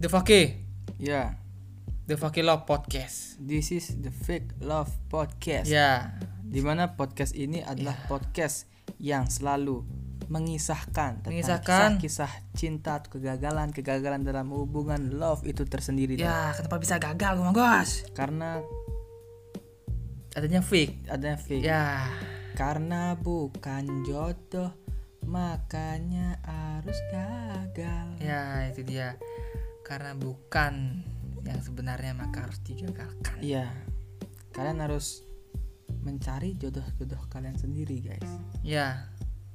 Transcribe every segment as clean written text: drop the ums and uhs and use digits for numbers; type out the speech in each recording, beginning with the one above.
The Fake. Ya, The Fake Love Podcast. this is the Fake Love Podcast. Ya. Dimana podcast ini adalah podcast yang selalu mengisahkan tentang Mengisahkan. kisah-kisah cinta atau kegagalan dalam hubungan love itu tersendiri. Ya, kenapa bisa gagal gue Gos? Karena Adanya fake. adanya fake. Ya. Karena bukan jodoh, makanya harus gagal. Ya, itu dia. Karena bukan yang sebenarnya maka harus digagalkan. Iya. Kalian harus mencari jodoh-jodoh kalian sendiri, guys. Ya.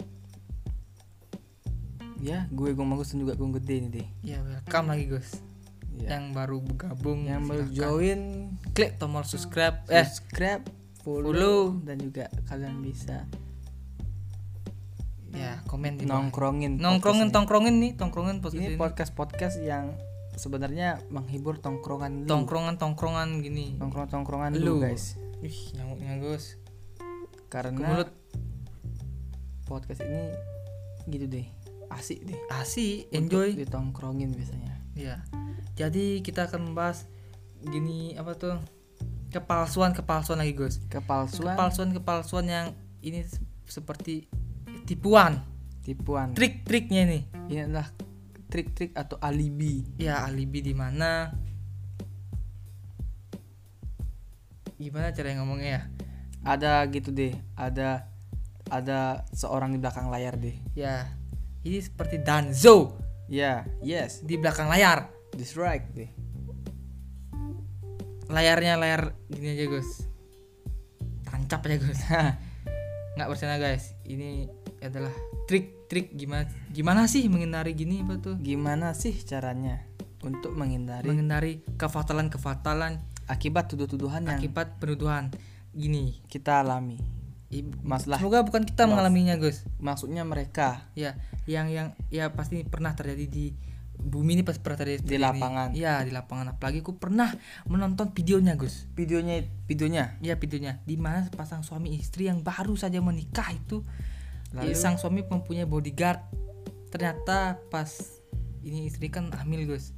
Ya, gue Gong Bagus dan juga Gong Gede nih deh. Ya, welcome lagi Gus. Ya. Yang baru bergabung, Yang baru silakan join, klik tombol subscribe, subscribe, follow. follow, dan juga kalian bisa ya komen di bawah. nongkrongin Tongkrongin podcast ini ini. podcast yang sebenarnya menghibur tongkrongan lu. Tongkrongan gini. Tongkrongan Lu. lu, guys. Ih, nyamuknya Gus. Karena Ke mulut. podcast ini gitu deh, asik deh. Asik, Untuk enjoy. ditongkrongin biasanya. Ya. Jadi kita akan membahas gini apa tuh? Kepalsuan lagi, Gus. Kepalsuan yang ini seperti tipuan, trik-triknya ini. Ini adalah trik-trik atau alibi. Ya, alibi di mana? Gimana cara ngomongnya ya? Ada gitu deh, ada seorang di belakang layar deh. Ya. Ini seperti Danzo Ya, yes, di belakang layar. that's right deh. Layarnya layar gini aja, Gus. Tancap aja, Gus. Nggak bercanda, guys. Ini adalah trik gimana sih menghindari gini apa tuh? Gimana sih caranya untuk Menghindari kefatalan akibat tuduh-tuduhan yang akibat penuduhan gini. kita alami? Masalah Semoga bukan kita love. mengalaminya, Gus. Maksudnya mereka Ya, yang ya pasti pernah terjadi di bumi ini, pasti pernah terjadi Di lapangan. Iya, di lapangan. Apalagi aku pernah menonton videonya, Gus. videonya Ya, videonya di mana pasang suami istri yang baru saja menikah itu. Lalu? Sang suami mempunyai bodyguard. Ternyata pas ini istri kan hamil, Gus.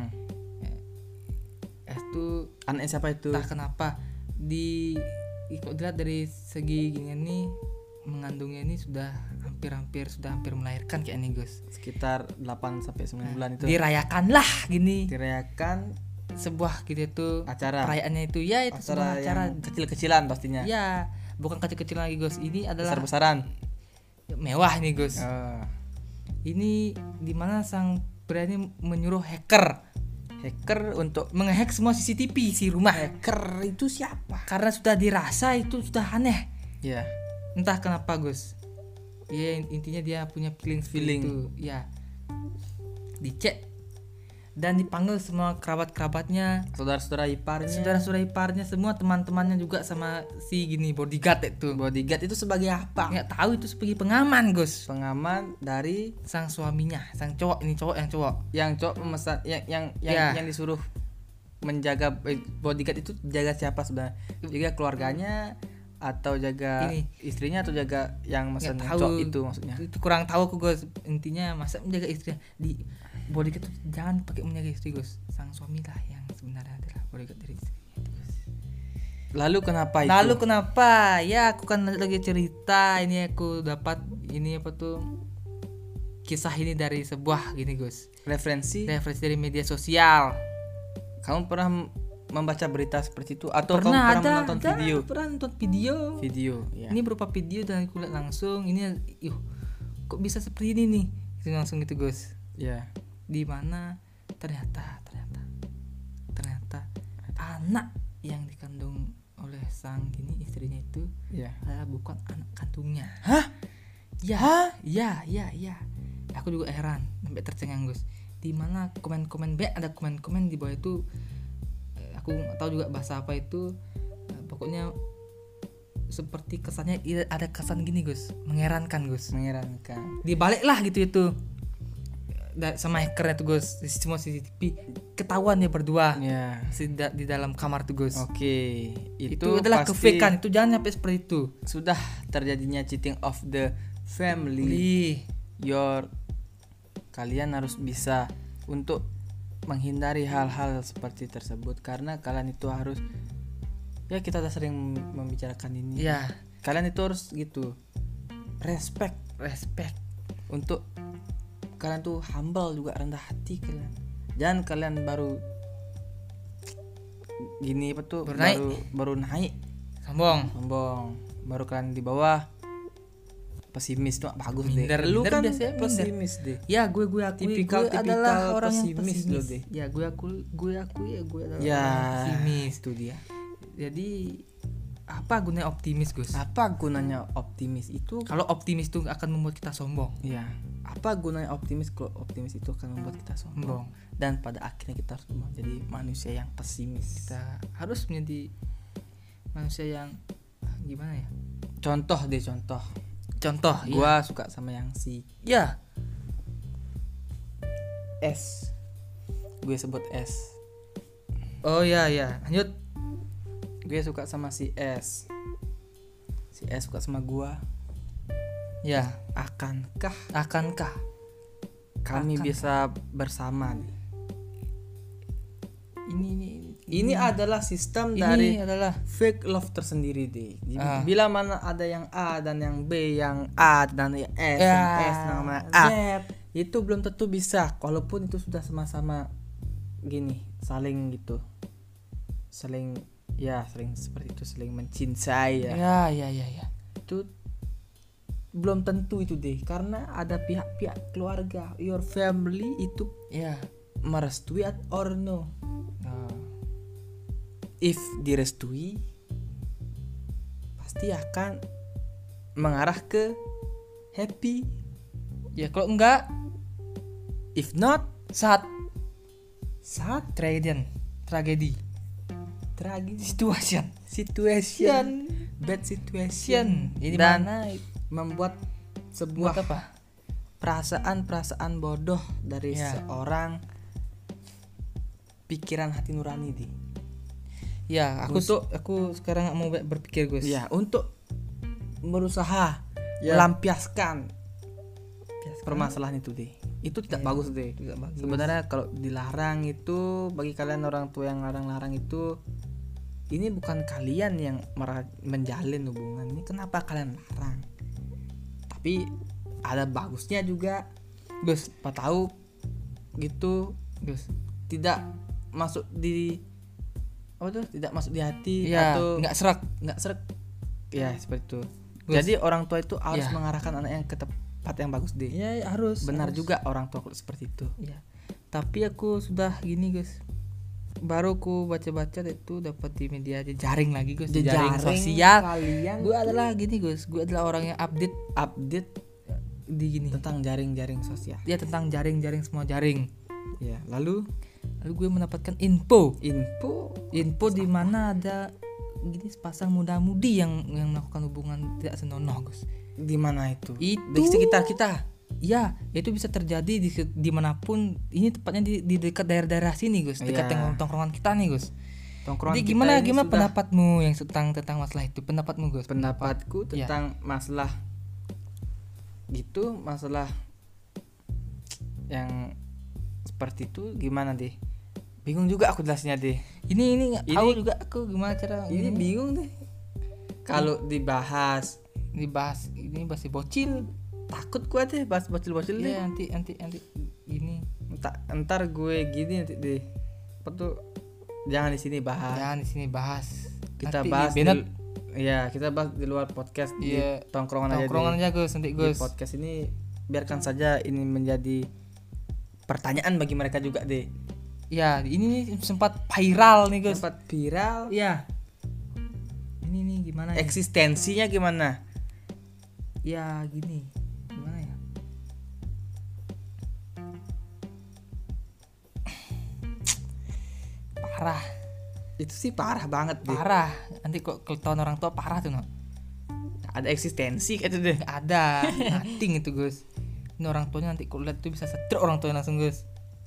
Itu Anaknya siapa itu? entah kenapa kok dilihat dari segi gini nih, mengandungnya ini sudah hampir melahirkan kayak ini, Gus. Sekitar 8 sampai 9 bulan itu. Dirayakan lah gini. Dirayakan Sebuah gitu itu acara. perayaannya itu ya, itu sebuah acara yang kecil-kecilan pastinya. ya, bukan kecil-kecil lagi, Gus. Ini adalah Besar-besaran. mewah nih, Gus. Ini dimana sang pria ini menyuruh hacker Hacker untuk menghack semua CCTV si rumah. hacker itu siapa? Karena sudah dirasa itu sudah aneh. Ya, Entah kenapa, Gus. Ya, intinya dia punya feeling itu. Ya. Dicek dan dipanggil semua kerabat-kerabatnya, saudara-saudara iparnya. saudara-saudara iparnya, semua teman-temannya juga, sama si gini bodyguard itu. Bodyguard itu sebagai apa? Nggak tahu itu sebagai pengaman, Gus. Pengaman dari Sang suaminya, sang cowok ini, cowok yang cowok memesan Ya. yang disuruh menjaga bodyguard itu jaga siapa sebenarnya? Jaga keluarganya atau jaga Ini. istrinya atau jaga yang mesen Nggak yang tahu. cowok itu maksudnya? Itu kurang tahu aku, Gus. Intinya masa menjaga istrinya di bodyguard itu jangan pakai menjaga istri, Gus. Sang suami lah yang sebenarnya adalah bodyguard dari istrinya itu, Gus. Lalu kenapa itu? Lalu kenapa? Ya, aku kan lagi cerita ini, aku dapat ini apa tuh, kisah ini dari sebuah gini, Gus. referensi Referensi dari media sosial. kamu pernah membaca berita seperti itu atau kamu Pernah pernah menonton ada, video? pernah nonton video. Ya. Ini berupa video dan aku lihat langsung. Ini kok bisa seperti ini nih? Itu langsung gitu, Gus. Ya. Di mana ternyata anak yang dikandung oleh sang gini istrinya itu Ya. adalah bukan anak kandungnya. Hah? Ya. Aku juga heran sampai tercengang, Gus. Di mana komen-komen ada komen-komen di bawah itu, aku nggak tahu juga bahasa apa itu. Pokoknya seperti kesannya ada kesan gini, Gus, mengherankan, Gus. Mengerankan. Dibalik lah gitu itu sama hackernya tuh, Gus. Semua CCTV ketahuan ya berdua Ya. di dalam kamar tuh, Gus. Oke, Itu adalah pasti kefekan, itu jangan sampai seperti itu. sudah terjadinya cheating of the family. Lih, Kalian harus bisa untuk menghindari hal-hal seperti tersebut, karena kalian itu harus, ya kita udah sering membicarakan ini. Ya, Kalian itu harus gitu, respect untuk kalian tuh humble juga, rendah hati kalian. Jangan kalian baru gini apa tuh baru naik sombong. baru kalian di bawah pesimis tuh bagus Minder, deh. Lu minder kan biasanya minder. pesimis deh. Ya, gue akui Tipikal gue adalah orang yang pesimis lo pesimis. deh. Ya, gue akui ya gue adalah Ya, orang yang pesimis. itu dia. Jadi apa gunanya optimis, Gus? Apa gunanya optimis itu? Kalau optimis tuh akan membuat kita sombong. Ya, apa gunanya optimis kalau optimis itu akan membuat kita sombong? Dan pada akhirnya kita harus menjadi manusia yang pesimis. Kita harus menjadi manusia yang gimana ya? Contoh, ya. gua suka sama yang si Ya, S. Gue sebut S. oh ya, lanjut. Gue suka sama si S. Si S suka sama gua. Ya, Akankah Akankah? kami bisa bersama nih? Ini adalah sistem dari adalah fake love tersendiri deh. Ah. Bila mana ada yang A dan yang B, yang A dan yang S, Ya, yang S nama A, Z. itu belum tentu bisa. Walaupun itu sudah sama-sama gini, saling gitu, saling seperti itu, saling mencintai ya. Ya. Itu belum tentu itu deh, karena ada pihak-pihak keluarga, your family itu Ya. merestui or no. Oh. If direstui, pasti akan mengarah ke happy. Ya, kalau enggak If not, saat sad, tragedi, tragis, situation, bad situation, ini dan mana membuat buat sebuah apa? perasaan bodoh dari Ya. seorang pikiran hati nurani di. Ya, aku sekarang mau berpikir, Gus. Ya, untuk berusaha Ya. melampiaskan permasalahan itu deh. Itu tidak bagus deh. Tidak bagus. Sebenarnya kalau dilarang itu, bagi kalian orang tua yang larang-larang itu, ini bukan kalian yang menjalin hubungan. Ini kenapa kalian larang? Tapi ada bagusnya juga, Gus, apa tahu gitu, Gus. tidak masuk di tidak masuk di hati, Ya, atau nggak serak. ya seperti itu. Gus. Jadi orang tua itu harus Ya. mengarahkan anak yang ke tempat yang bagus deh. Ya, harus. Benar juga orang tua seperti itu. Ya. Tapi aku sudah gini, Gus. Baru ku baca-baca itu dapat di media jejaring lagi, Gus. Jejaring sosial. Kalian Gue adalah gini, Gus. Gue adalah orang yang update di gini. tentang jaring-jaring sosial. Ya, tentang jaring-jaring, semua jaring. Ya, lalu Gue mendapatkan info di apa? mana ada gini sepasang muda-mudi yang melakukan hubungan tidak senonoh, Gus. Di mana itu? Itu Di sekitar kita. Ya, itu bisa terjadi di manapun. Ini tepatnya di dekat daerah-daerah sini, Gus. Dekat Iya. tongkrongan kita nih, Gus. Tongkrongan Jadi kita gimana ini sudah- pendapatmu yang tentang masalah itu? Pendapatmu, Gus? Pendapatku Ya. tentang masalah gitu, masalah yang seperti itu gimana deh? Bingung juga aku jelasnya deh. Ini nggak tahu Ini- juga aku gimana cara Ini bingung deh. Kalau dibahas, dibahas ini masih bocil. takut gue deh bahas bocil-bocil deh. Ya, nanti gini. Ntar gue gini nanti deh. Apa tuh? Jangan di sini bahas. Jangan di sini bahas. Kita Nanti bahas di Bennett. kita bahas di luar podcast, Iya, di tongkrongan aja tongkrongan deh. aja, Gus. Nanti, Di Gus. podcast ini biarkan saja ini menjadi pertanyaan bagi mereka juga deh. Ya, ini nih sempat viral nih, Gus. Sempat viral. Iya. Ini nih gimana ya? Eksistensinya gimana? Ya, gini. Gimana ya? Parah. Itu sih parah banget deh. Parah. Nanti kok ketahuan orang tua parah tuh, no. Ada eksistensi kayak itu deh. Nggak ada. Nothing itu, Gus. Ini orang tuanya nanti kalau lihat tuh bisa stroke orang tuanya langsung, Gus.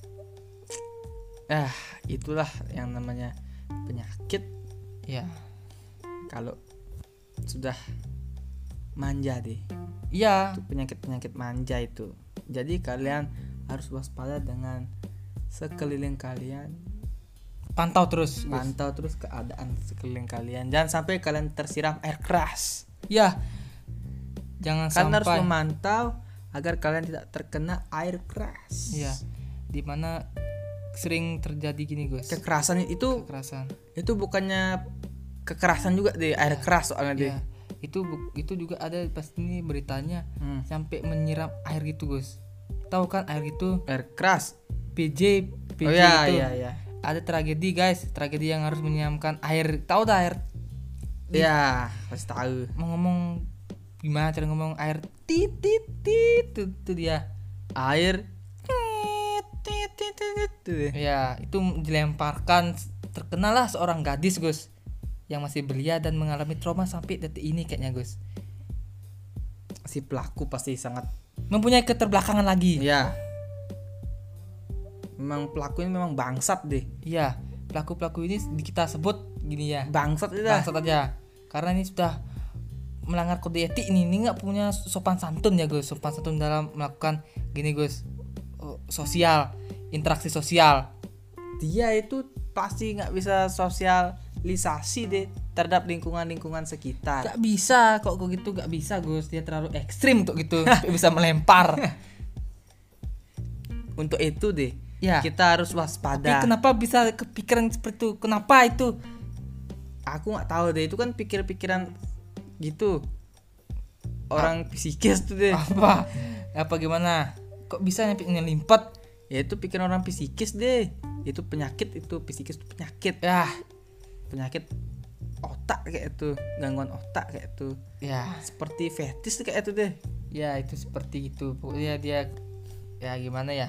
Itulah yang namanya penyakit. Ya. Kalau sudah manja deh. Iya. Itu penyakit manja itu. Jadi kalian harus waspada dengan sekeliling kalian. Pantau terus, Gus. Pantau terus keadaan sekeliling kalian. Jangan sampai kalian tersiram air keras. Ya, jangan Kalian harus sampai. memantau agar kalian tidak terkena air keras. Iya, dimana sering terjadi gini, Gus. Kekerasan Kekerasan. itu bukannya kekerasan juga deh, air keras soalnya deh. Iya, itu juga ada pasti nih beritanya sampai menyiram air gitu, Gus. Tahu kan air itu Air keras. PJ Oh iya, itu. iya. Ada tragedi, guys. Tragedi yang harus menyiramkan air. Tahu dah air. Iya, pasti tahu. Mau ngomong gimana cara ngomong air tit itu dia. Air Ya, itu dilemparkan, terkenalah seorang gadis, Gus, yang masih belia dan mengalami trauma sampai detik ini kayaknya, Gus. si pelaku pasti sangat Mempunyai keterbelakangan lagi. ya. Memang pelaku ini memang bangsat deh. Iya, pelaku-pelaku ini kita sebut gini ya. Bangsat itu dah. Bangsat aja. Karena ini sudah melanggar kode etik nih. Ini nggak punya sopan santun ya, Gus. Sopan santun dalam melakukan gini, Gus. Sosial, interaksi sosial. Dia itu pasti nggak bisa sosialisasi deh terhadap lingkungan sekitar. Gak bisa kok gitu, gak bisa, Gus. Dia terlalu ekstrim untuk gitu. Sampai bisa melempar. Untuk itu deh, Ya. kita harus waspada. Tapi kenapa bisa kepikiran seperti itu? Kenapa itu? Aku nggak tahu deh, itu kan pikir-pikiran gitu. Orang psikis tuh deh. Apa gimana? Kok bisa nyampe nyelimpet? Ya itu pikiran orang psikis deh. Itu penyakit, itu psikis itu penyakit. Ya, Penyakit otak kayak itu, gangguan otak kayak itu. ya, Seperti fetis kayak itu deh. ya itu seperti itu. Pokoknya dia ya gimana ya?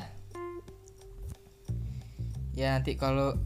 Ya nanti kalau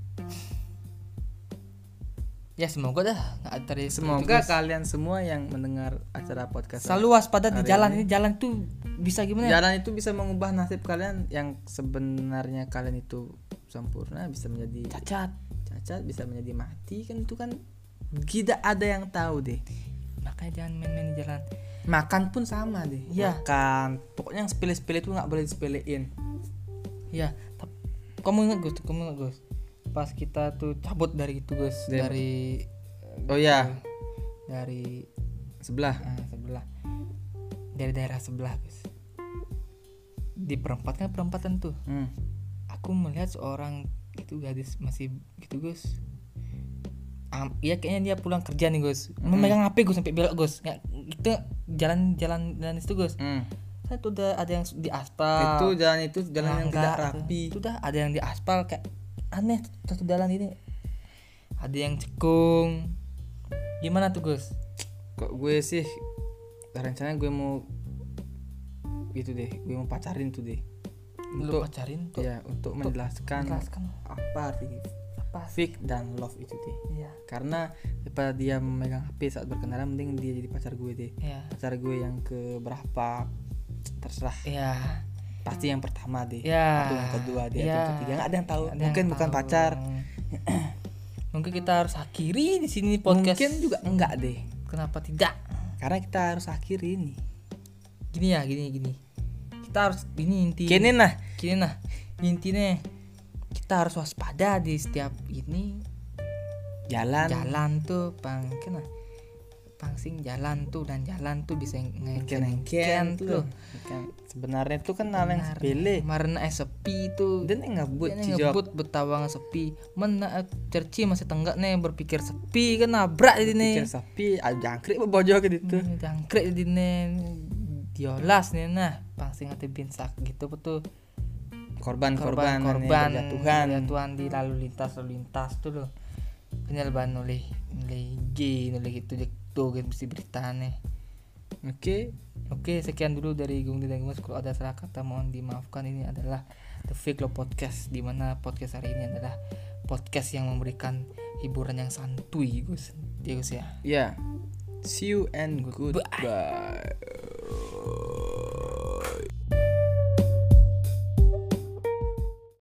ya semoga dah nggak ada dari Semoga Gus. kalian semua yang mendengar acara podcast Selalu waspada di hari jalan ini. ini. Jalan tuh bisa gimana ya? Jalan itu bisa mengubah nasib kalian yang sebenarnya kalian itu sempurna bisa menjadi cacat, bisa menjadi mati, kan itu kan tidak ada yang tahu deh. Makanya jangan main-main di jalan. Makan pun sama deh. Iya. Makan, pokoknya yang sepele-sepele itu nggak boleh disepelein. Ya, kamu ingat Gus? Pas kita tuh cabut dari itu, Gus, dari Oh ya, dari sebelah. sebelah, dari daerah sebelah, Gus. Di perempatan tuh, aku melihat seorang itu gadis masih gitu, Gus. Iya kayaknya dia pulang kerja nih, Gus. Memegang HP, Gus, sampai belok, Gus. Ya, itu jalan itu, Gus. Kan itu udah ada yang di aspal. Itu jalan yang tidak rapi. Itu udah ada yang di aspal, kayak aneh satu jalan ini. Ada yang cekung. Gimana tuh, Gus? Kok gue sih rencananya gue mau gitu deh, gue mau pacarin tuh deh. Lu pacarin tuh? Ya, untuk menjelaskan apa arti fake dan love itu deh. Iya. Karena daripada dia memegang HP saat berkendara, mending dia jadi pacar gue deh. Iya. Pacar gue yang ke berapa terserah. Iya. Pasti yang pertama deh. Ya. Atau yang kedua deh, atau Ya. yang ketiga nggak ada yang tahu. Ada Mungkin yang bukan tahu. pacar. Mungkin kita harus akhiri di sini podcast. Mungkin juga enggak deh. Kenapa tidak? Karena kita harus akhiri ini. Gini. Kita harus ini inti. Kini nah. Intinya kita harus waspada di setiap ini jalan tuh pangsing jalan tuh, dan jalan tuh bisa Engken tuh. Sebenarnya itu kan hal yang sepele. Marna sepi tuh. Dan yang ngebut Yang cijok. ngebut betawang sepi. Mana cerci masih tenggak nih berpikir sepi kan nabrak di nih. Pikir sapi, jangkrik bojo gitu. Jangkrik di nih. Diolas nih nah, pangsing hati binsak gitu betul. Korban Jatuhan di lalu lintas tuh loh. Penyelban oleh gitu gitu mesti beritanya. Oke, sekian dulu dari Gung dan Gemas. Kalau ada salah kata mohon dimaafkan. Ini adalah The Fake Love Podcast, di mana podcast hari ini adalah podcast yang memberikan hiburan yang santuy, Gus. Ya, Gus ya. Ya. See you and goodbye.